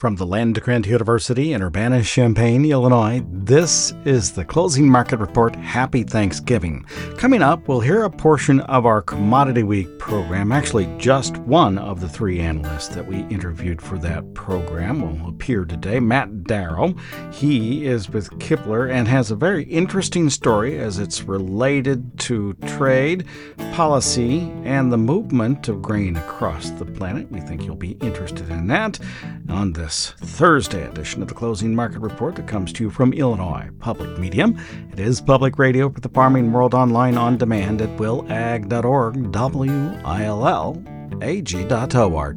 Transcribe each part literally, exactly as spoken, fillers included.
From the Land Grant University in Urbana-Champaign, Illinois, this is the Closing Market Report. Happy Thanksgiving. Coming up, we'll hear a portion of our Commodity Week program. Actually, just one of the three analysts that we interviewed for that program will appear today, Matt Darrow. He is with Kipler and has a very interesting story as it's related to trade, policy, and the movement of grain across the planet. We think you'll be interested in that on this Thursday edition of the Closing Market Report that comes to you from Illinois Public Media. It is public radio for the farming world, online on demand at will ag dot org, W I L L A G dot org.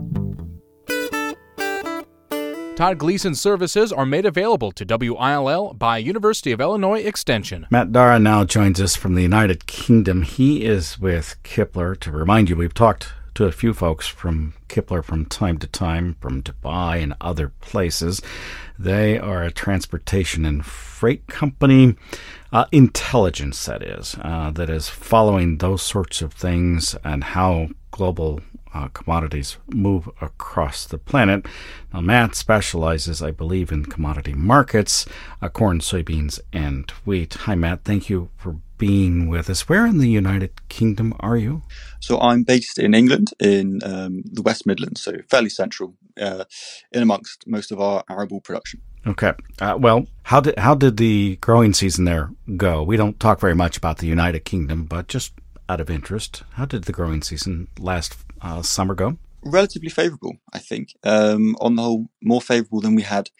Todd Gleason services are made available to W I L L by University of Illinois Extension. Matt Darrow now joins us from the United Kingdom. He is with Kipler. To remind you, we've talked to a few folks from Kipler from time to time, from Dubai and other places. They are a transportation and freight company, uh, intelligence that is, uh, that is following those sorts of things and how global uh, commodities move across the planet. Now, Matt specializes, I believe, in commodity markets, uh, corn, soybeans, and wheat. Hi, Matt. Thank you for being with us. Where in the United Kingdom are you? So I'm based in England, in um, the West Midlands, so fairly central, uh, in amongst most of our arable production. Okay. Uh, well, how did how did the growing season there go? We don't talk very much about the United Kingdom, but just out of interest, how did the growing season last uh, summer go? Relatively favourable, I think. Um, on the whole, more favourable than we had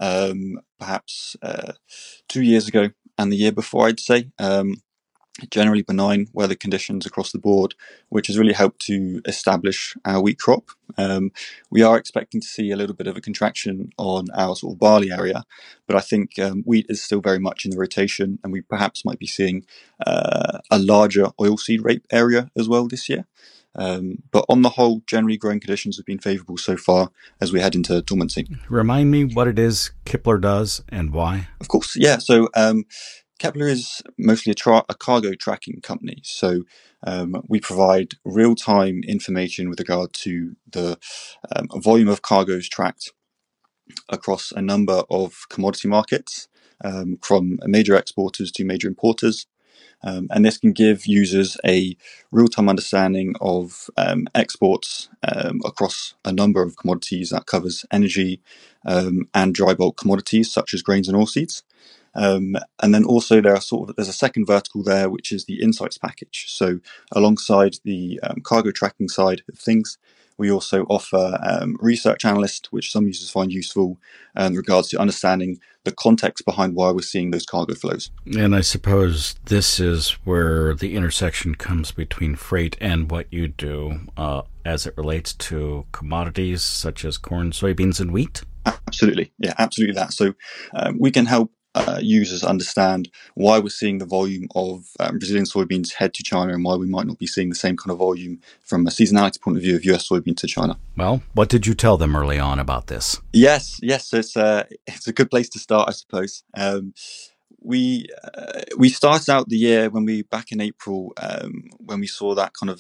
um, perhaps uh, two years ago and the year before, I'd say. Um, generally benign weather conditions across the board, which has really helped to establish our wheat crop. Um, we are expecting to see a little bit of a contraction on our sort of barley area, but I think um, wheat is still very much in the rotation, and we perhaps might be seeing uh, a larger oilseed rape area as well this year. Um, but on the whole, generally growing conditions have been favourable so far as we head into dormancy. Remind me what it is Kipler does and why. Of course, yeah. So um, Kepler is mostly a, tra- a cargo tracking company. So um, we provide real-time information with regard to the um, volume of cargoes tracked across a number of commodity markets, um, from major exporters to major importers. Um, and this can give users a real-time understanding of um, exports um, across a number of commodities that covers energy um, and dry bulk commodities such as grains and oilseeds. Um, and then also there are sort of there's a second vertical there, which is the insights package. So alongside the um, cargo tracking side of things, we also offer um, research analysts, which some users find useful in regards to understanding the context behind why we're seeing those cargo flows. And I suppose this is where the intersection comes between freight and what you do uh, as it relates to commodities such as corn, soybeans, and wheat? Absolutely. Yeah, absolutely that. So um, we can help Uh, users understand why we're seeing the volume of um, Brazilian soybeans head to China and why we might not be seeing the same kind of volume from a seasonality point of view of U S soybean to China. Well, what did you tell them early on about this? Yes, yes, it's a it's a good place to start, I suppose. Um, we uh, we started out the year when we back in April um, when we saw that kind of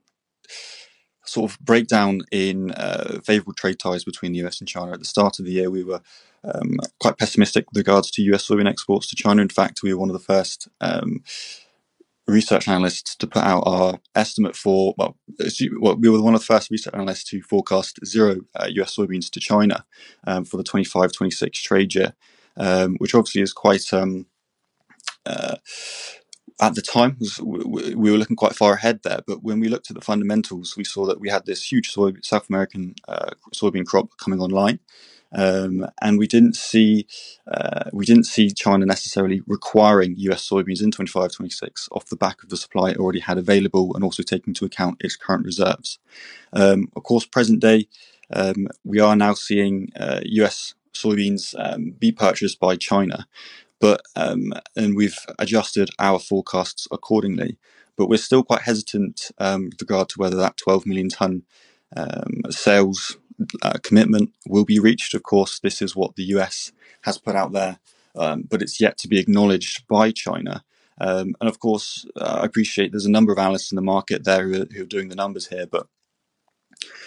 sort of breakdown in uh, favourable trade ties between the U S and China. At the start of the year, we were um, quite pessimistic with regards to U S soybean exports to China. In fact, we were one of the first um, research analysts to put out our estimate for, well, well, we were one of the first research analysts to forecast zero uh, U S soybeans to China um, for the twenty-five twenty-six trade year, um, which obviously is quite... Um, uh, At the time, we were looking quite far ahead there, but when we looked at the fundamentals, we saw that we had this huge soy, South American uh, soybean crop coming online, um, and we didn't see uh, we didn't see China necessarily requiring U S soybeans in twenty-five twenty-six off the back of the supply it already had available, and also taking into account its current reserves. Um, of course, present day, um, we are now seeing uh, U S soybeans um, be purchased by China. But um, and we've adjusted our forecasts accordingly. But we're still quite hesitant um, with regard to whether that twelve million tonne um, sales uh, commitment will be reached. Of course, this is what the U S has put out there, um, but it's yet to be acknowledged by China. Um, and of course, uh, I appreciate there's a number of analysts in the market there who are, who are doing the numbers here, but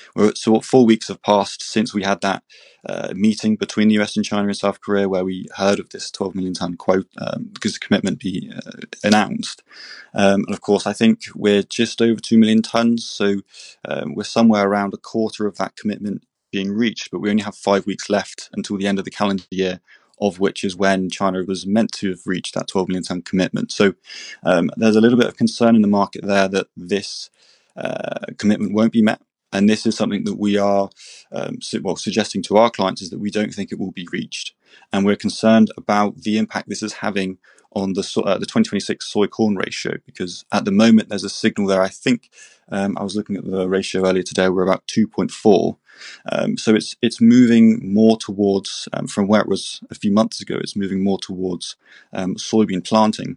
we're, so four weeks have passed since we had that uh, meeting between the U S and China and South Korea, where we heard of this twelve million ton quote um, because the commitment be uh, announced. Um, and of course, I think we're just over two million tons, so um, we're somewhere around a quarter of that commitment being reached, but we only have five weeks left until the end of the calendar year, of which is when China was meant to have reached that twelve million ton commitment. So um, there's a little bit of concern in the market there that this uh, commitment won't be met. And this is something that we are um, su- well, suggesting to our clients, is that we don't think it will be reached. And we're concerned about the impact this is having on the so- uh, the twenty twenty-six soy corn ratio, because at the moment there's a signal there. I think um, I was looking at the ratio earlier today, we're about two point four. Um, so it's it's moving more towards, um, from where it was a few months ago, it's moving more towards um, soybean planting.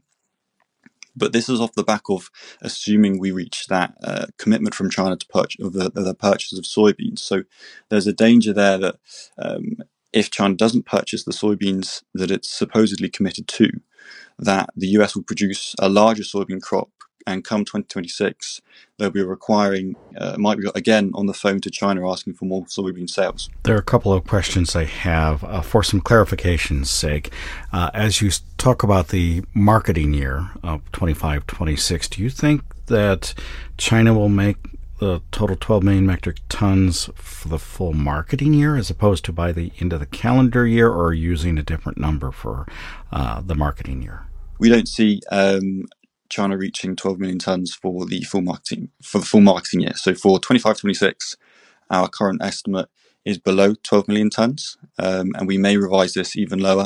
But this is off the back of assuming we reach that uh, commitment from China to purchase of the, the purchase of soybeans. So there's a danger there that um, if China doesn't purchase the soybeans that it's supposedly committed to, that the U S will produce a larger soybean crop, and come twenty twenty-six, they'll be requiring, uh, might be again on the phone to China asking for more soybean sales. There are a couple of questions I have uh, for some clarification's sake. Uh, as you talk about the marketing year of twenty-five twenty-six, do you think that China will make the total twelve million metric tons for the full marketing year, as opposed to by the end of the calendar year, or using a different number for uh, the marketing year? We don't see um, China reaching twelve million tons for the full marketing for the full marketing year. So for twenty-five twenty-six, our current estimate is below twelve million tons, um, and we may revise this even lower,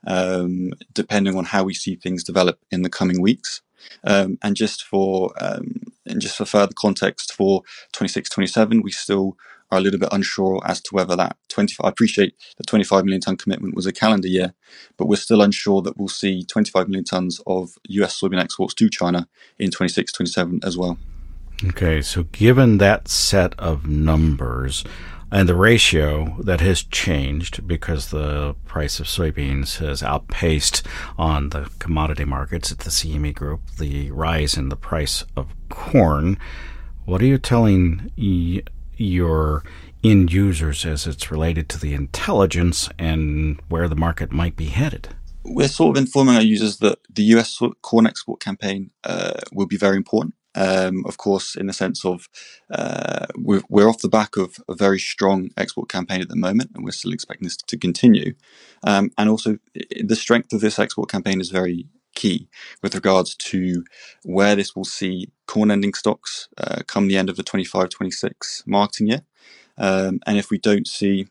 um, depending on how we see things develop in the coming weeks. Um, and just for um, and just for further context, for twenty-six twenty-seven, we still are a little bit unsure as to whether that twenty-five. I appreciate the twenty-five million ton commitment was a calendar year, but we're still unsure that we'll see twenty-five million tons of U S soybean exports to China in twenty-six twenty-seven as well. Okay, so given that set of numbers and the ratio that has changed because the price of soybeans has outpaced on the commodity markets at the C M E Group the rise in the price of corn, what are you telling y- your end users as it's related to the intelligence and where the market might be headed? We're sort of informing our users that the U S corn export campaign uh, will be very important. Um, of course, in the sense of uh, we're, we're off the back of a very strong export campaign at the moment, and we're still expecting this to continue. Um, and also, the strength of this export campaign is very key with regards to where this will see corn ending stocks uh, come the end of the twenty-five twenty-six marketing year. Um, and if we don't see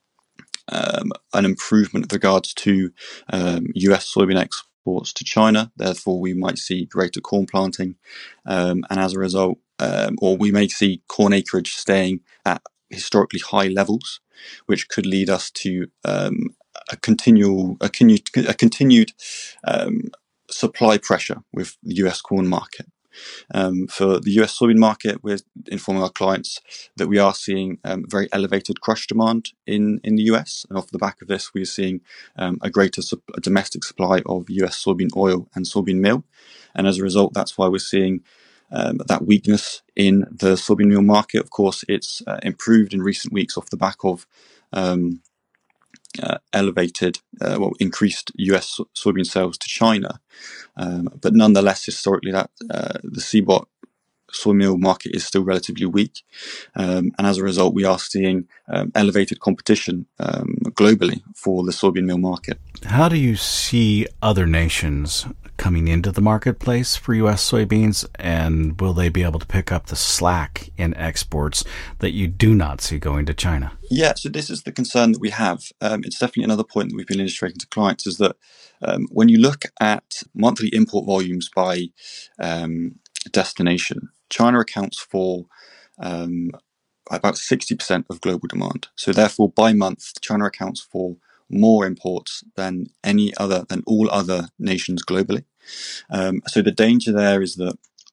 um, an improvement with regards to um, U S soybean exports to China, therefore we might see greater corn planting, um, and as a result, um, or we may see corn acreage staying at historically high levels, which could lead us to um, a continual, a, continued, a continued um, supply pressure with the U S corn market. Um, for the U S soybean market, we're informing our clients that we are seeing um, very elevated crush demand in, in the U S. And off the back of this, we're seeing um, a greater su- a domestic supply of U S soybean oil and soybean meal. And as a result, that's why we're seeing um, that weakness in the soybean meal market. Of course, it's uh, improved in recent weeks off the back of um, uh, elevated, uh, well, increased U S soybean sales to China. Um, but nonetheless, historically, that uh, the C B O T soy meal market is still relatively weak, um, and as a result, we are seeing um, elevated competition um, globally for the soybean meal market. How do you see other nations coming into the marketplace for U S soybeans, and will they be able to pick up the slack in exports that you do not see going to China? Yeah, so this is the concern that we have. Um, it's definitely another point that we've been illustrating to clients, is that um, when you look at monthly import volumes by um, destination, China accounts for um, about sixty percent of global demand. So therefore, by month, China accounts for more imports than any other, than all other nations globally. Um, so the danger there is that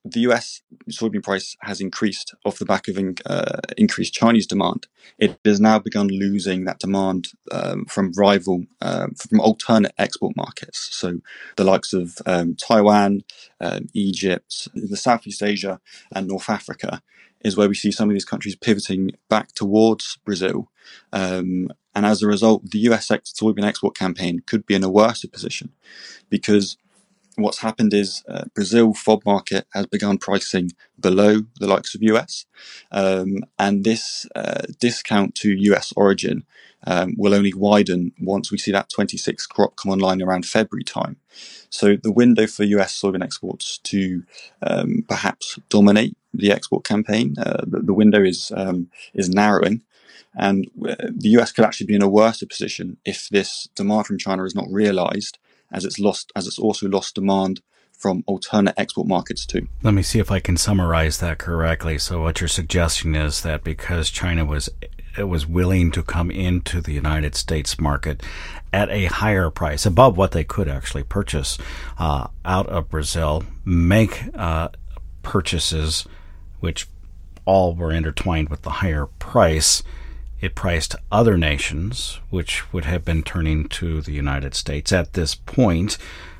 the U S soybean price has increased off the back of uh, increased Chinese demand. It has now begun losing that demand um, from rival, um, from alternate export markets. So the likes of um, Taiwan, um, Egypt, the Southeast Asia, and North Africa is where we see some of these countries pivoting back towards Brazil. Um, and as a result, the U S soybean export campaign could be in a worse position, because what's happened is uh, Brazil F O B market has begun pricing below the likes of U S, um, and this uh, discount to U S origin um, will only widen once we see that twenty-six crop come online around February time. So the window for U S soybean exports to um, perhaps dominate the export campaign, uh, the, the window is um, is narrowing. And the U S could actually be in a worse position if this demand from China is not realised, as it's lost, as it's also lost demand from alternate export markets too. Let me see if I can summarize that correctly. So what you're suggesting is that because China was it was willing to come into the United States market at a higher price, above what they could actually purchase uh, out of Brazil, make uh, purchases which all were intertwined with the higher price, it priced other nations, which would have been turning to the United States at this point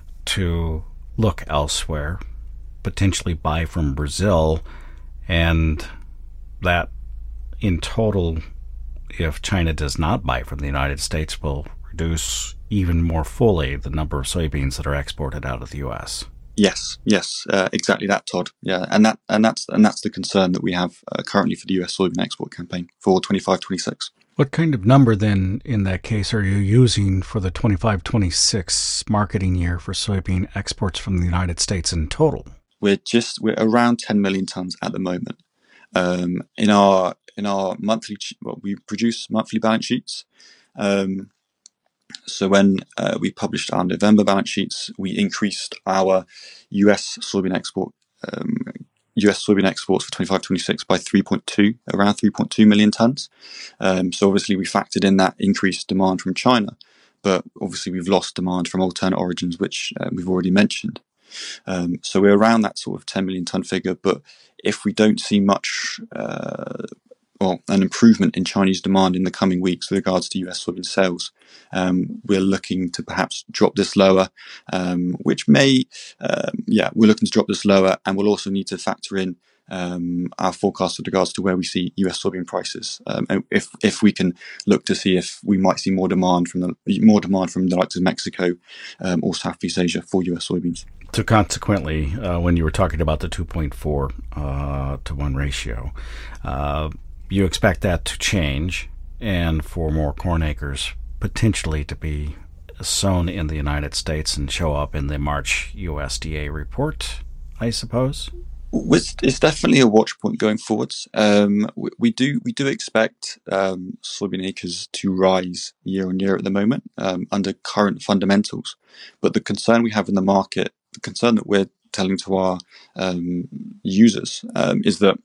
to look elsewhere, potentially buy from Brazil, and that in total, if China does not buy from the United States, will reduce even more fully the number of soybeans that are exported out of the U S. Yes, yes, uh, exactly that, Todd. Yeah, and that and that's and that's the concern that we have uh, currently for the U S soybean export campaign for twenty-five twenty-six. What kind of number then, in that case, are you using for the twenty-five twenty-six marketing year for soybean exports from the United States in total? We're just we're around ten million tons at the moment. Um, in our in our monthly, well, we produce monthly balance sheets. Um, So when uh, we published our November balance sheets, we increased our U S soybean export, um, U S soybean exports for twenty-five twenty-six by three point two, around three point two million tons. Um, so obviously we factored in that increased demand from China, but obviously we've lost demand from alternate origins, which uh, we've already mentioned. Um, so we're around that sort of ten million ton figure. But if we don't see much, uh, well, an improvement in Chinese demand in the coming weeks with regards to U S soybean sales, um, we're looking to perhaps drop this lower, um, which may, um, yeah, we're looking to drop this lower, and we'll also need to factor in um, our forecast with regards to where we see U S soybean prices. Um, and if if we can look to see if we might see more demand from the more demand from the likes of Mexico um, or Southeast Asia for U S soybeans. So consequently, uh, when you were talking about the two point four uh, to one ratio, uh, you expect that to change, and for more corn acres potentially to be sown in the United States and show up in the March U S D A report, I suppose? It's definitely a watch point going forwards. Um, we, we do we do expect um, soybean acres to rise year on year at the moment um, under current fundamentals. But the concern we have in the market, the concern that we're telling to our um, users um, is that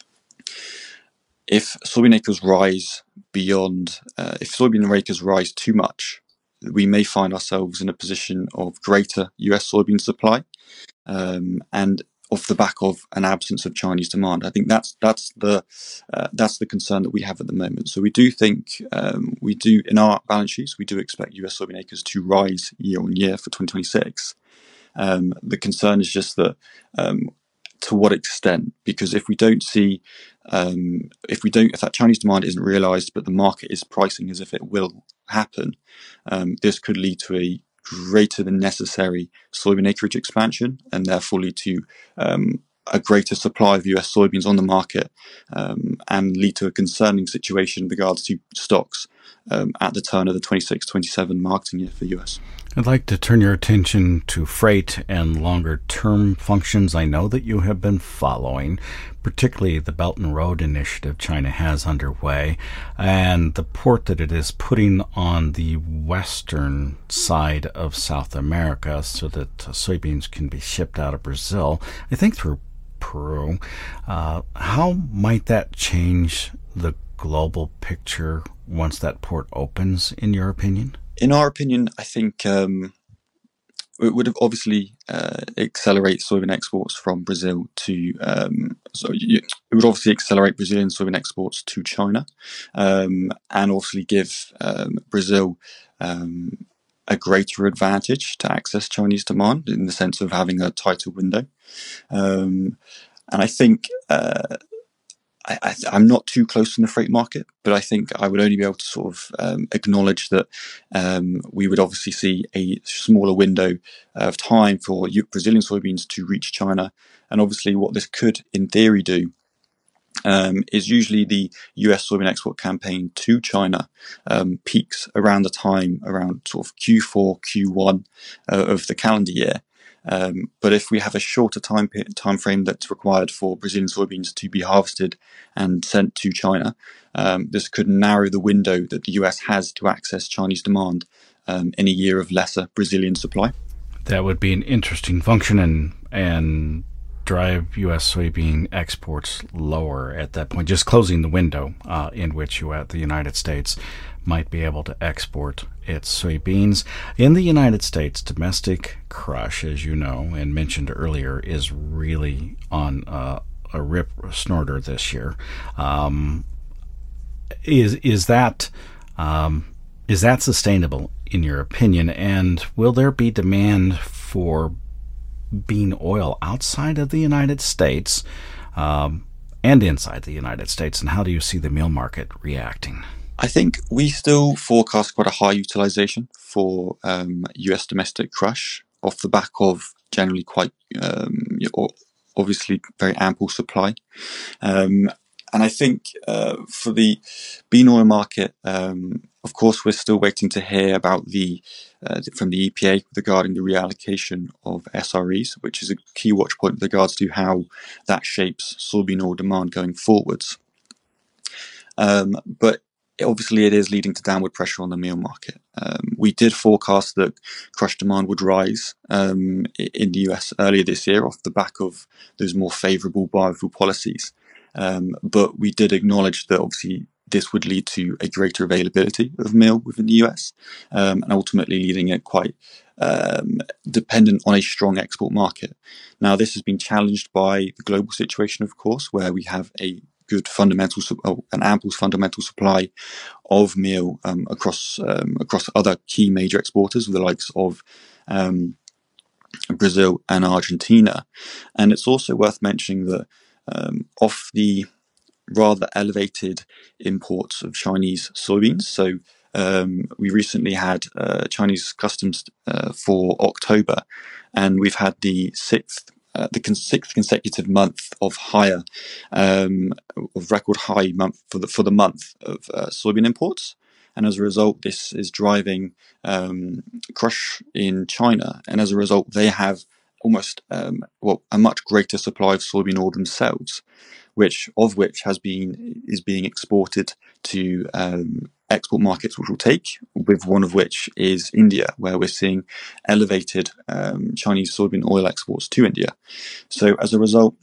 if soybean acres rise beyond, uh, if soybean acres rise too much, we may find ourselves in a position of greater U S soybean supply, um, and off the back of an absence of Chinese demand. I think that's that's the uh, that's the concern that we have at the moment. So we do think um, we do in our balance sheets we do expect U S soybean acres to rise year on year for twenty twenty-six. Um, the concern is just that. Um, To what extent? Because if we don't see, um, if we don't, if that Chinese demand isn't realised, but the market is pricing as if it will happen, um, this could lead to a greater than necessary soybean acreage expansion, and therefore lead to um, a greater supply of U S soybeans on the market, um, and lead to a concerning situation with regards to stocks um, at the turn of the twenty-six twenty-seven marketing year for U S. I'd like to turn your attention to freight and longer-term functions I know that you have been following, particularly the Belt and Road Initiative China has underway, and the port that it is putting on the western side of South America so that soybeans can be shipped out of Brazil, I think through Peru. Uh, how might that change the global picture once that port opens, in your opinion? In our opinion, I think um, it would obviously uh, accelerate soybean exports from Brazil to. Um, so you, it would obviously accelerate Brazilian soybean exports to China, um, and obviously give um, Brazil um, a greater advantage to access Chinese demand in the sense of having a tighter window. Um, and I think. Uh, I, I, I'm not too close in the freight market, but I think I would only be able to sort of um, acknowledge that um, we would obviously see a smaller window of time for Brazilian soybeans to reach China. And obviously what this could, in theory, do Um, is usually the U S soybean export campaign to China um, peaks around the time, around sort of Q four, Q one uh, of the calendar year. Um, but if we have a shorter time time frame that's required for Brazilian soybeans to be harvested and sent to China, um, this could narrow the window that the U S has to access Chinese demand um, in a year of lesser Brazilian supply. That would be an interesting function and and drive U S soybean exports lower at that point, just closing the window uh, in which you at the United States might be able to export its soybeans. In the United States, domestic crush, as you know and mentioned earlier, is really on uh, a rip snorter this year. Um, is is that um, is that sustainable in your opinion? And will there be demand for bean oil outside of the United States um, and inside the United States? And how do you see the meal market reacting? I think we still forecast quite a high utilization for um, U S domestic crush off the back of generally quite um, obviously very ample supply. Um, and I think uh, for the bean oil market, um, of course, we're still waiting to hear about the uh, from the E P A regarding the reallocation of S R Es, which is a key watch point with regards to how that shapes soybean oil demand going forwards. Um, but obviously, it is leading to downward pressure on the meal market. Um, we did forecast that crush demand would rise um, in the U S earlier this year off the back of those more favourable biofuel policies. Um, but we did acknowledge that obviously this would lead to a greater availability of meal within the U S um, and ultimately leading it quite um, dependent on a strong export market. Now, this has been challenged by the global situation, of course, where we have a good fundamental, oh, an ample fundamental supply of meal um, across um, across other key major exporters, the likes of um, Brazil and Argentina. And it's also worth mentioning that um, off the rather elevated imports of Chinese soybeans. So um, we recently had uh, Chinese customs uh, for October, and we've had the sixth, uh, the con- sixth consecutive month of higher, um, of record high month for the for the month of uh, soybean imports. And as a result, this is driving um, crush in China, and as a result, they have almost um, well a much greater supply of soybean oil themselves, which of which has been is being exported to um, export markets, which will take, with one of which is India, where we're seeing elevated um, Chinese soybean oil exports to India. So as a result,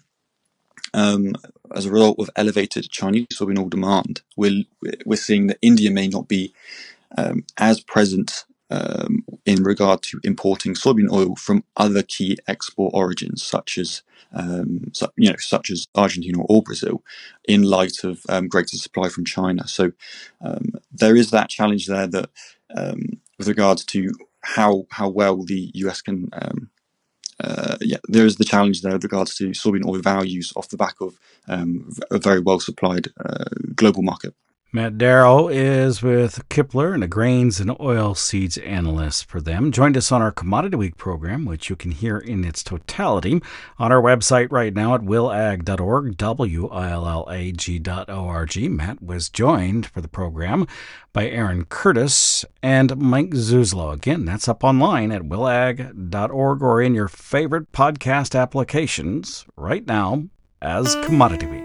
um, as a result of elevated Chinese soybean oil demand, we're we're seeing that India may not be um, as present um, in regard to importing soybean oil from other key export origins, such as Um, so, you know, such as Argentina or Brazil, in light of um, greater supply from China. So um, there is that challenge there that, um, with regards to how how well the U S can, um, uh, yeah, there is the challenge there with regards to soybean oil values off the back of um, a very well supplied uh, global market. Matt Darrow is with Kipler and a grains and oil seeds analyst for them. Joined us on our Commodity Week program, which you can hear in its totality on our website right now at willag dot org, W I L L A G dot O R G. Matt was joined for the program by Aaron Curtis and Mike Zuzlo. Again, that's up online at willag dot org or in your favorite podcast applications right now as Commodity Week.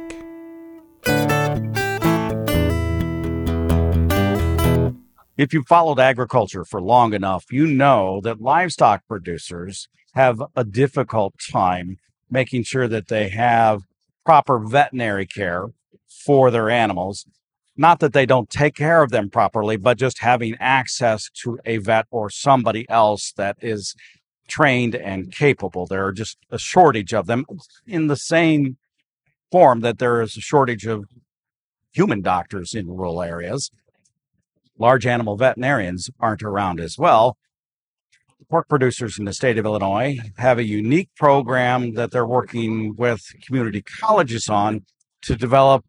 If you've followed agriculture for long enough, you know that livestock producers have a difficult time making sure that they have proper veterinary care for their animals. Not that they don't take care of them properly, but just having access to a vet or somebody else that is trained and capable. There are just a shortage of them in the same form that there is a shortage of human doctors in rural areas. Large animal veterinarians aren't around as well. Pork producers in the state of Illinois have a unique program that they're working with community colleges on to develop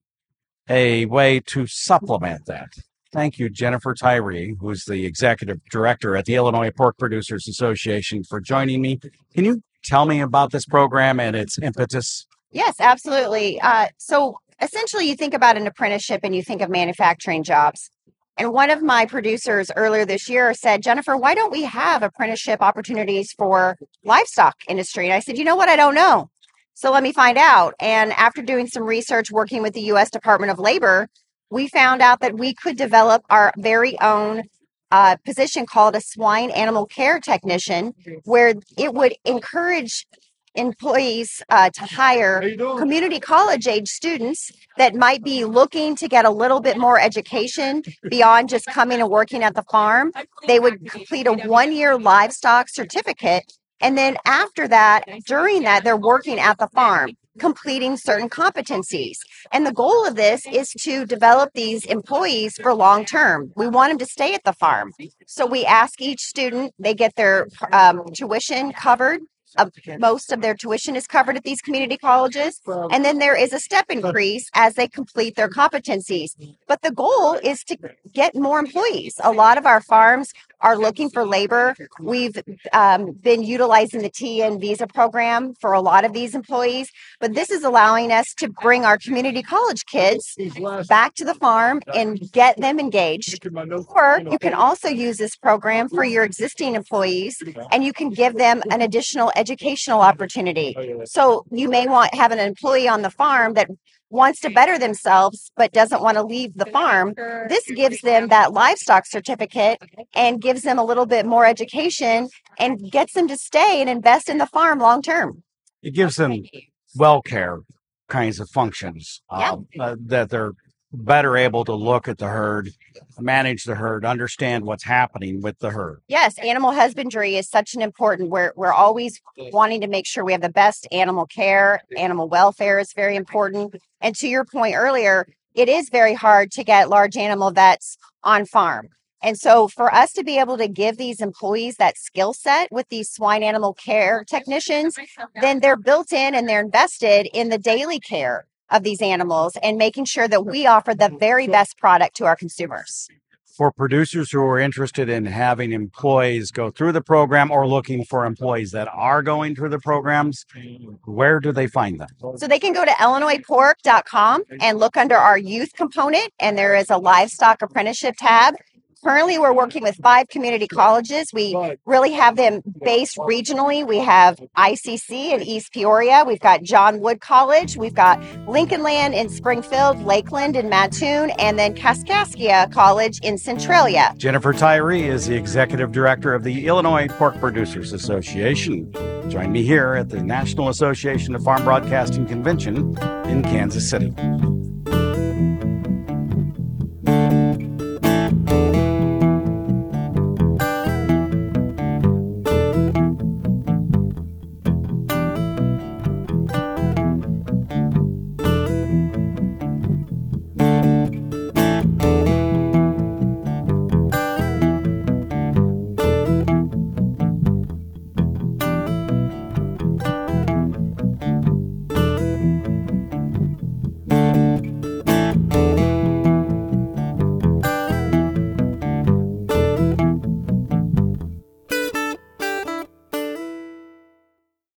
a way to supplement that. Thank you, Jennifer Tyree, who's the executive director at the Illinois Pork Producers Association, for joining me. Can you tell me about this program and its impetus? Yes, absolutely. Uh, so essentially, you think about an apprenticeship and you think of manufacturing jobs. And one of my producers earlier this year said, Jennifer, why don't we have apprenticeship opportunities for livestock industry? And I said, you know what? I don't know. So let me find out. And after doing some research working with the U S Department of Labor, we found out that we could develop our very own uh, position called a swine animal care technician, where it would encourage employees uh, to hire community college age students that might be looking to get a little bit more education beyond just coming and working at the farm. They would complete a one-year livestock certificate. And then after that, during that, they're working at the farm, completing certain competencies. And the goal of this is to develop these employees for long term. We want them to stay at the farm. So we ask each student, they get their um, tuition covered. Uh, most of their tuition is covered at these community colleges. And then there is a step increase as they complete their competencies. But the goal is to get more employees. A lot of our farms are looking for labor. We've um, been utilizing the T N visa program for a lot of these employees, but this is allowing us to bring our community college kids back to the farm and get them engaged. Or you can also use this program for your existing employees, and you can give them an additional educational opportunity. So you may want have an employee on the farm that wants to better themselves but doesn't want to leave the farm. This gives them that livestock certificate and gives them a little bit more education and gets them to stay and invest in the farm long term. It gives them well care kinds of functions Yeah. uh, uh, that they're better able to look at the herd, manage the herd, understand what's happening with the herd. Yes, animal husbandry is such an important, we're, we're always wanting to make sure we have the best animal care. Animal welfare is very important. And to your point earlier, it is very hard to get large animal vets on farm. And so for us to be able to give these employees that skill set with these swine animal care technicians, then they're built in and they're invested in the daily care of these animals and making sure that we offer the very best product to our consumers. For producers who are interested in having employees go through the program or looking for employees that are going through the programs, where do they find them? So they can go to illinois pork dot com and look under our youth component, and there is a livestock apprenticeship tab. Currently, we're working with five community colleges. We really have them based regionally. We have I C C in East Peoria. We've got John Wood College. We've got Lincoln Land in Springfield, Lakeland in Mattoon, and then Kaskaskia College in Centralia. Jennifer Tyree is the executive director of the Illinois Pork Producers Association. Join me here at the National Association of Farm Broadcasting Convention in Kansas City.